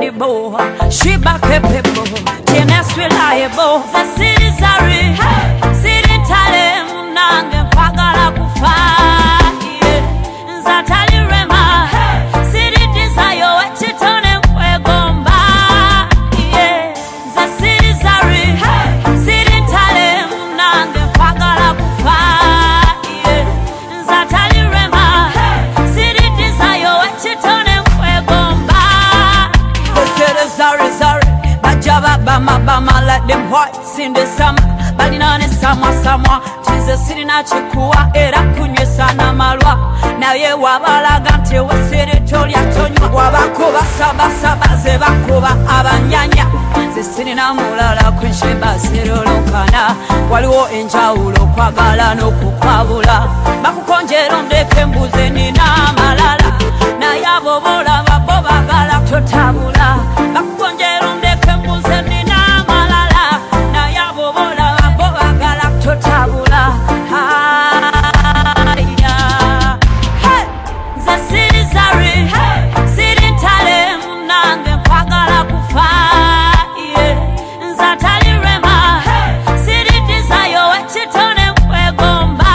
incredible. She back capable, TNS reliable. The city's are sitting tale munange kwagala kufa. Zatali rema, city desire wechitone kwegomba. The city's are sitting tale munange kwagala kufa. Zatali rema, city desire wechitone kwegomba. The city's are bajaba bama let them whites in the summer. Balinane samwa Jesus sitting at chikuwa era kunywesa na malwa. Naye wabalaga nti wesere tolya tonywa. Wabakuba saba ze bakuba abanyanya. Ze sirina mulala kwensheba serolokana. Waliwo enjawulo kwagala n'okukwabula. Bakukonjera ondeke mbuze nina amalala. Naye abo bolaba bo bagala totabula. Bakukonjera ondeke mbuze nina amalala. Naye abo bolaba bo bagala totabula. The city's are sitting tale munange kwagala kufa. Zatali rema, city desire wechitone kwegomba.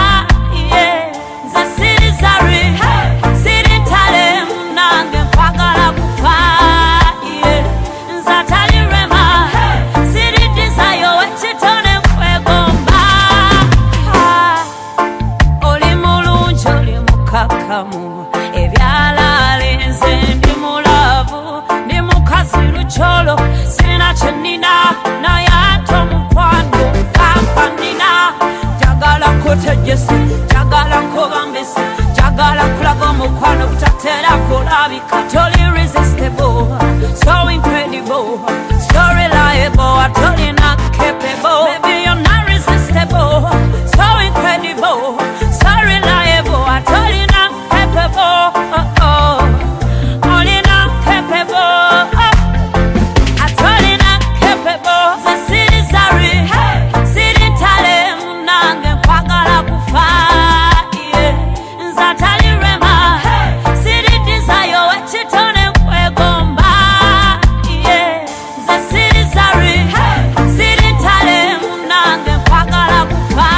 The city's are sitting tale munange kwagala kufa. Zatali rema, city desire wechitone kwegomba. Oli mulungi oli mukakamu, ebyala lenze ndi mulavu, ndi mukazi lucholo, sina chenina, naye ate omukwano nfa nina. Njagala kutegesi, njagala nkubambisi, njagala kulaga omukwano gutatera kulabika. Totally irresistible, so incredible, so reliable, I totally not capable. Baby, you're not resistible, so incredible, so reliable, I totally not capable. Only not capable. I totally not capable. The city's are sitting tale munange kwagala kufa. Zatali rema, city desire wechitone kwegomba. The city's are sitting tale munange kwagala kufa.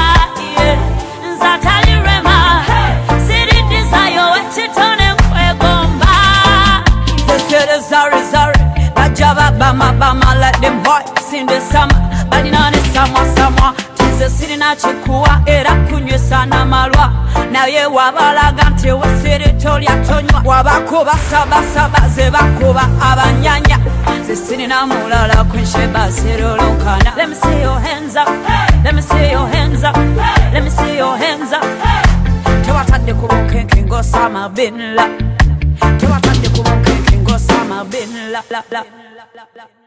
Zatali rema, city desire wechitone kwegomba. The city's are bajaba bama let them whites in the summer. Balinane samwa Jesus sitting at chikuwa era kunywesa na malwa. Naye wabalaga nti wesere tolya tonywa. Wabakuba saba ze bakuba abanyanya. Ze sirina mulala kwensheba serolokana. Let me see your hands up, let me see your hands up, let me see your hands up. Tewatadde ku bunkenke ng'osama binla. Tewatadde ku bunkenke ng'osama binla.